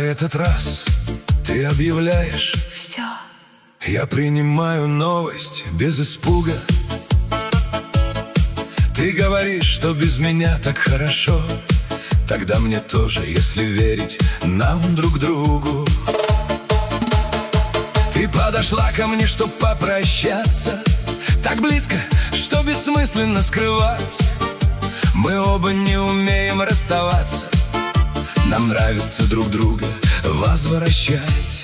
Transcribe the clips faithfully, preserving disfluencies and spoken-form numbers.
этот раз ты объявляешь: все. Я принимаю новость без испуга. Ты говоришь, что без меня так хорошо. Тогда мне тоже, если верить нам друг другу. Ты подошла ко мне, чтоб попрощаться, так близко, что бессмысленно скрывать. Мы оба не умеем расставаться. Нам нравится друг друга возвращать.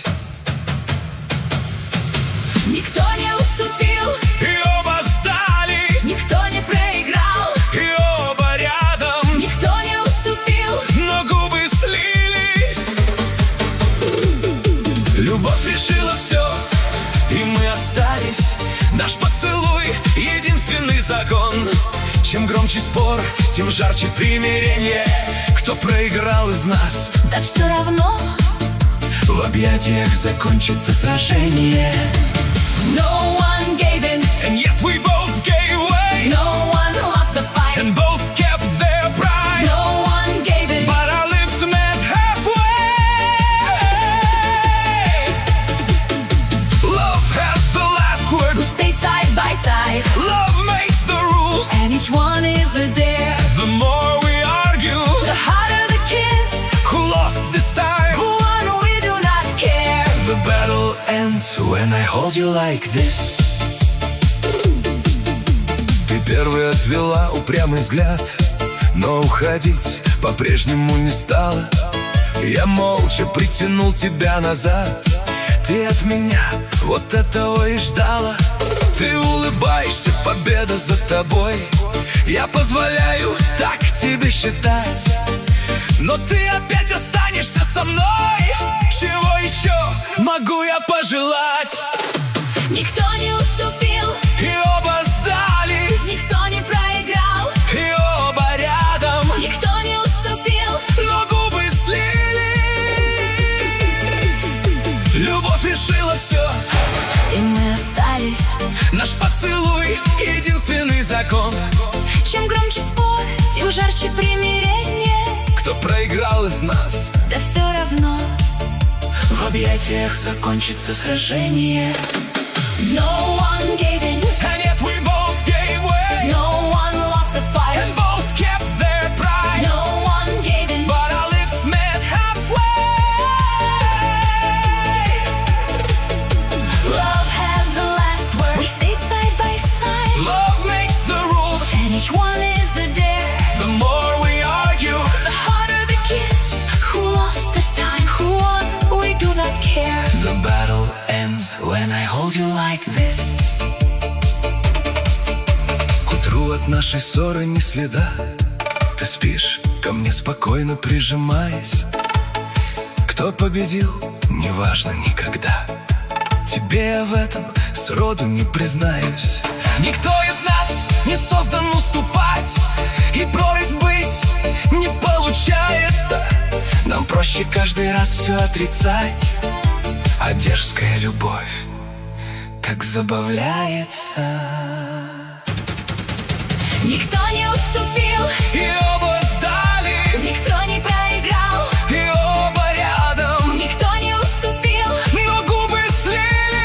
Никто не уступил, И оба сдались, никто не проиграл, и оба рядом, никто не уступил, но губы слились. Любовь решила все, и мы остались. Наш поцелуй — единственный закон. Чем громче спор, тем жарче примирение. Кто проиграл из нас, да все равно в объятиях закончится сражение. No one gave in, And yet we both gave way, no one lost the fight, and both kept their pride. no one gave in. But our lips met halfway. Love had the last word. We stayed side by side, Love makes the rules. and each one is a dare. The more we argue, The harder the kiss, who lost this time? who won, we do not care. The battle ends when I hold you like this. Ты первой отвела упрямый взгляд, но уходить по-прежнему не стала. Я молча притянул тебя назад. Ты от меня вот этого и ждала. Ты улыбаешься, победа за тобой. Я позволяю так тебе считать, но ты опять останешься со мной. Чего еще могу я пожелать? Никто не уступил, И оба сдались, никто не проиграл, и оба рядом, никто не уступил, но губы слились. Любовь решила все, и мы остались. наш поцелуй — единственный закон. Чем громче спор, тем жарче примирение. Кто проиграл из нас, Да все равно в объятиях закончится сражение. no one gave in, And yet we both gave way, no one lost the fight, and both kept their pride. no one gave in. But our lips met halfway. Love had the last word. We stayed side by side, Love makes the rules. and each one is a dare. The more we argue, The harder the kiss. Who lost this time? Who won? We do not care. the battle ends when I hold you like this. К утру от нашей ссоры ни следа. Ты спишь, ко мне спокойно прижимаясь. Кто победил, неважно никогда. Тебе я в этом сроду не признаюсь. Никто из нас не создан уступать, и прорезь быть не получается. Нам проще каждый раз все отрицать, а дерзкая любовь так забавляется. Никто не уступил, И оба сдались, никто не проиграл, и оба рядом, никто не уступил, но губы слились.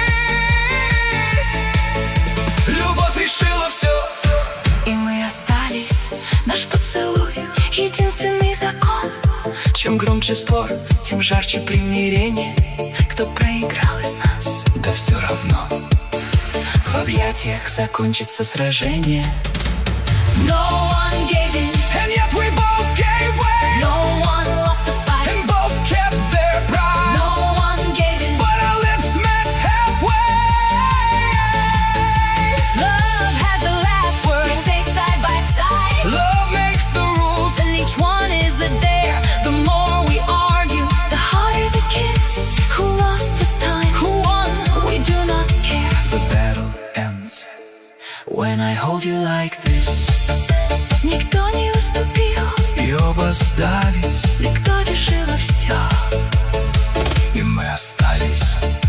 Любовь решила все, и мы остались. Наш поцелуй — единственный закон. чем громче спор, тем жарче примирение. Кто проиграл из нас? Да все равно, в объятиях закончится сражение. No one gave in, And yet we both gave way, no one lost the fight, and both kept their pride. no one gave in. But our lips met halfway. Love had the last word. We stayed side by side, Love makes the rules. and each one is a dare. The more we argue, the harder the kiss. Who lost this time? Who won? We do not care. The battle ends when I hold you like this. Никто не уступил, И оба сдались, никто решил все. и мы остались.